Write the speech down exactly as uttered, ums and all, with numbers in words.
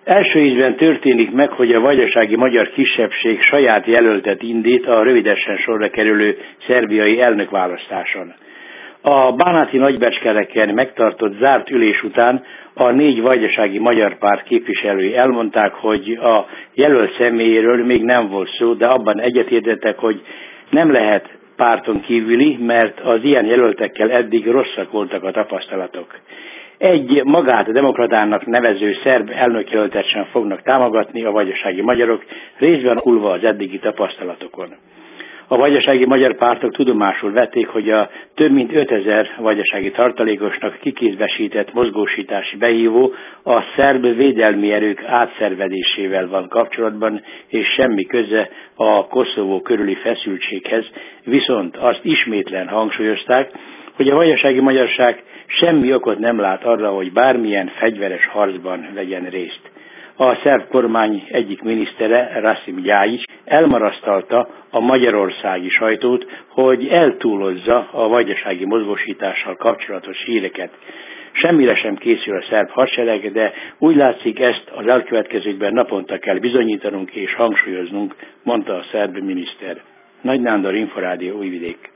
Első ízben történik meg, hogy a vajdasági magyar kisebbség saját jelöltet indít a rövidesen sorra kerülő szerbiai elnökválasztáson. A bánáti nagybecskereken megtartott zárt ülés után a négy vajdasági magyar párt képviselői elmondták, hogy a jelölt személyéről még nem volt szó, de abban egyetértettek, hogy nem lehet párton kívüli, mert az ilyen jelöltekkel eddig rosszak voltak a tapasztalatok. Egy magát demokratának nevező szerb elnökjelöltet sem fognak támogatni a vajdasági magyarok, részben alulva az eddigi tapasztalatokon. A vajdasági magyar pártok tudomásul vették, hogy a több mint ötezer vajdasági tartalékosnak kikézbesített mozgósítási behívó a szerb védelmi erők átszervezésével van kapcsolatban, és semmi köze a Koszovó körüli feszültséghez, viszont azt ismétlen hangsúlyozták, hogy a vajdasági magyarság semmi okot nem lát arra, hogy bármilyen fegyveres harcban vegyen részt. A szerb kormány egyik minisztere, Rasim Ljajic, elmarasztalta a magyarországi sajtót, hogy eltúlozza a vajdasági mozgósítással kapcsolatos híreket. Semmire sem készül a szerb hadsereg, de úgy látszik, ezt az elkövetkezőkben naponta kell bizonyítanunk és hangsúlyoznunk, mondta a szerb miniszter. Nagy Nándor, Inforádió, Újvidék.